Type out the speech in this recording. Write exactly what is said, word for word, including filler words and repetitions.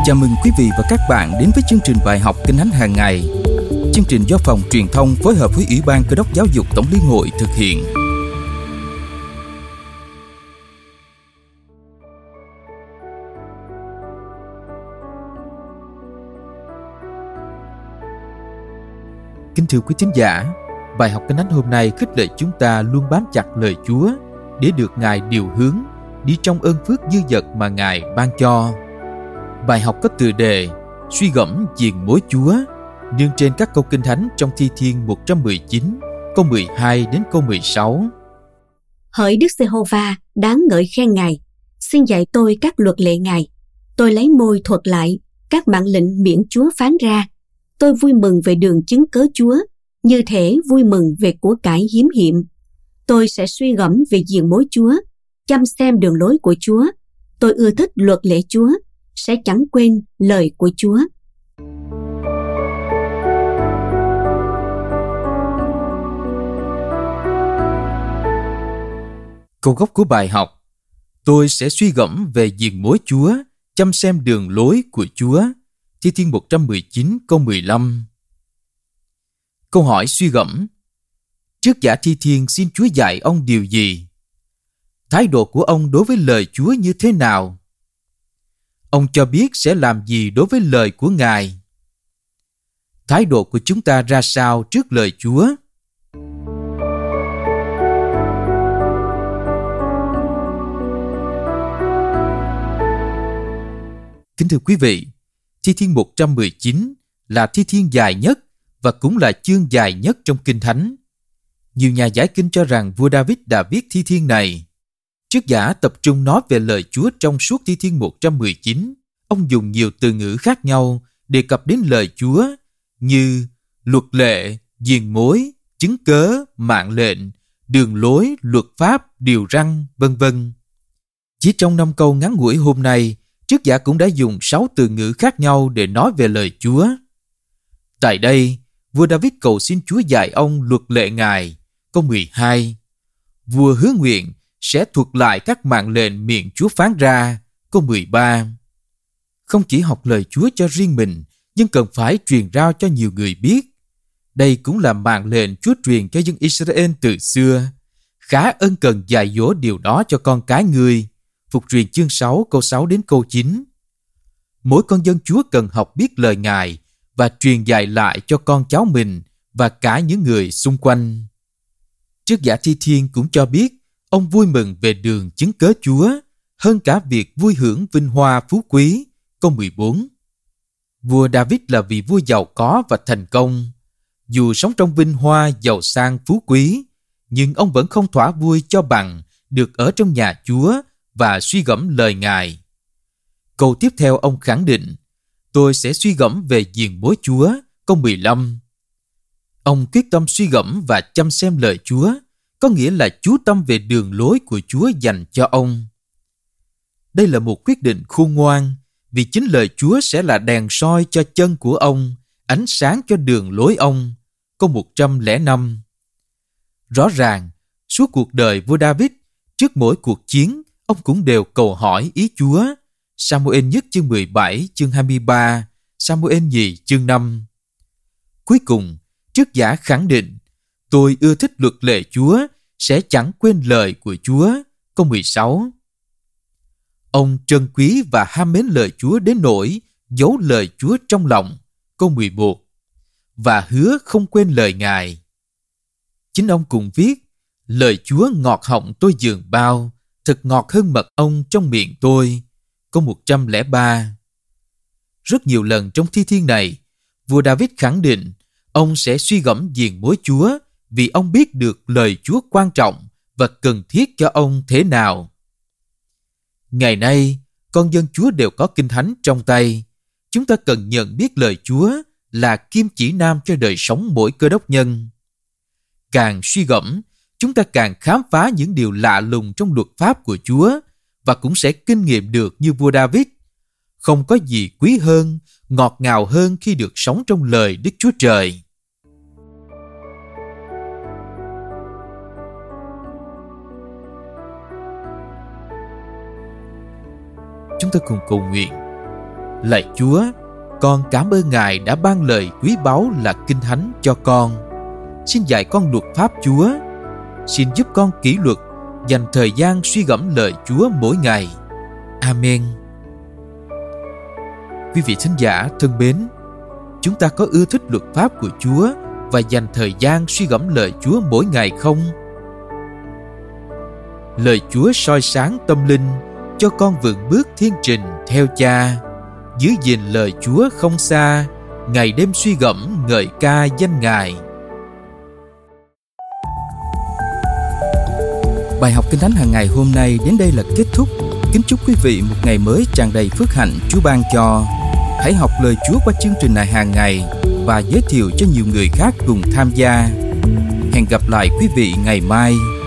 Chào mừng quý vị và các bạn đến với chương trình bài học Kinh Thánh hàng ngày. Chương trình do Phòng Truyền thông phối hợp với Ủy ban Cơ đốc Giáo dục Tổng liên hội thực hiện. Kính thưa quý thính giả, bài học Kinh Thánh hôm nay khích lệ chúng ta luôn bám chặt lời Chúa để được Ngài điều hướng, đi trong ơn phước dư dật mà Ngài ban cho. Bài học có tựa đề Suy gẫm viền mối Chúa, nương trên các câu Kinh Thánh trong Thi Thiên một trăm mười chín, câu mười hai đến câu mười sáu. Hỡi Đức Giê-hô-va, đáng ngợi khen Ngài, xin dạy tôi các luật lệ Ngài. Tôi lấy môi thuật lại các mạng lệnh miệng Chúa phán ra. Tôi vui mừng về đường chứng cớ Chúa, như thể vui mừng về của cải hiếm hiệm. Tôi sẽ suy gẫm về viền mối Chúa, chăm xem đường lối của Chúa. Tôi ưa thích luật lệ Chúa, sẽ chẳng quên lời của Chúa. Câu gốc của bài học: Tôi sẽ suy gẫm về viền mối Chúa, chăm xem đường lối của Chúa. Thi Thiên một trăm mười chín câu mười lăm. Câu hỏi suy gẫm: Trước giả Thi Thiên xin Chúa dạy ông điều gì? Thái độ của ông đối với lời Chúa như thế nào? Ông cho biết sẽ làm gì đối với lời của Ngài? Thái độ của chúng ta ra sao trước lời Chúa? Kính thưa quý vị, Thi Thiên một trăm mười chín là thi thiên dài nhất và cũng là chương dài nhất trong Kinh Thánh. Nhiều nhà giải kinh cho rằng vua David đã viết thi thiên này. Trước giả tập trung nói về lời Chúa trong suốt Thi Thiên một trăm mười chín, ông dùng nhiều từ ngữ khác nhau đề cập đến lời Chúa như luật lệ, viền mối, chứng cớ, mạng lệnh, đường lối, luật pháp, điều răn, vân vân. Chỉ trong năm câu ngắn ngủi hôm nay, trước giả cũng đã dùng sáu từ ngữ khác nhau để nói về lời Chúa. Tại đây, vua David cầu xin Chúa dạy ông luật lệ Ngài, câu mười hai. Vua hứa nguyện sẽ thuật lại các mạng lệnh miệng Chúa phán ra, câu mười ba. Không chỉ học lời Chúa cho riêng mình, nhưng cần phải truyền rao cho nhiều người biết. Đây cũng là mạng lệnh Chúa truyền cho dân Israel từ xưa. Khá ân cần dạy dỗ điều đó cho con cái ngươi. Phục truyền chương sáu câu sáu đến câu chín. Mỗi con dân Chúa cần học biết lời Ngài và truyền dạy lại cho con cháu mình và cả những người xung quanh. Trước giả Thi Thiên cũng cho biết ông vui mừng về đường chứng cớ Chúa hơn cả việc vui hưởng vinh hoa phú quý, câu mười bốn. Vua David là vị vua giàu có và thành công. Dù sống trong vinh hoa, giàu sang, phú quý, nhưng ông vẫn không thỏa vui cho bằng được ở trong nhà Chúa và suy gẫm lời Ngài. Câu tiếp theo ông khẳng định: Tôi sẽ suy gẫm về viền mối Chúa, câu mười lăm. Ông quyết tâm suy gẫm và chăm xem lời Chúa, có nghĩa là chú tâm về đường lối của Chúa dành cho ông. Đây là một quyết định khôn ngoan, vì chính lời Chúa sẽ là đèn soi cho chân của ông, ánh sáng cho đường lối ông, câu một trăm lẻ năm. Rõ ràng, suốt cuộc đời vua David, trước mỗi cuộc chiến, ông cũng đều cầu hỏi ý Chúa. Sa-mu-ên nhất chương mười bảy, chương hai mươi ba, Sa-mu-ên nhì chương năm. Cuối cùng, trước giả khẳng định: Tôi ưa thích luật lệ Chúa, sẽ chẳng quên lời của Chúa, câu mười sáu. Ông trân quý và ham mến lời Chúa đến nỗi giấu lời Chúa trong lòng, câu mười một, và hứa không quên lời Ngài. Chính ông cùng viết: Lời Chúa ngọt họng tôi dường bao, thật ngọt hơn mật ong trong miệng tôi, câu một trăm lẻ ba. Rất nhiều lần trong thi thiên này, vua David khẳng định ông sẽ suy gẫm viền mối Chúa vì ông biết được lời Chúa quan trọng và cần thiết cho ông thế nào. Ngày nay, con dân Chúa đều có Kinh Thánh trong tay. Chúng ta cần nhận biết lời Chúa là kim chỉ nam cho đời sống mỗi cơ đốc nhân. Càng suy gẫm, chúng ta càng khám phá những điều lạ lùng trong luật pháp của Chúa và cũng sẽ kinh nghiệm được như vua David. Không có gì quý hơn, ngọt ngào hơn khi được sống trong lời Đức Chúa Trời. Chúng ta cùng cầu nguyện. Lạy Chúa, con cảm ơn Ngài đã ban lời quý báu là Kinh Thánh cho con. Xin dạy con luật pháp Chúa. Xin giúp con kỷ luật, dành thời gian suy gẫm lời Chúa mỗi ngày. Amen. Quý vị thính giả thân mến, chúng ta có ưa thích luật pháp của Chúa và dành thời gian suy gẫm lời Chúa mỗi ngày không? Lời Chúa soi sáng tâm linh, cho con vượt bước thiên trình theo Cha. Giữ gìn lời Chúa không xa, ngày đêm suy gẫm ngợi ca danh Ngài. Bài học Kinh Thánh hàng ngày hôm nay đến đây là kết thúc. Kính chúc quý vị một ngày mới tràn đầy phước hạnh Chúa ban cho. Hãy học lời Chúa qua chương trình này hàng ngày và giới thiệu cho nhiều người khác cùng tham gia. Hẹn gặp lại quý vị ngày mai.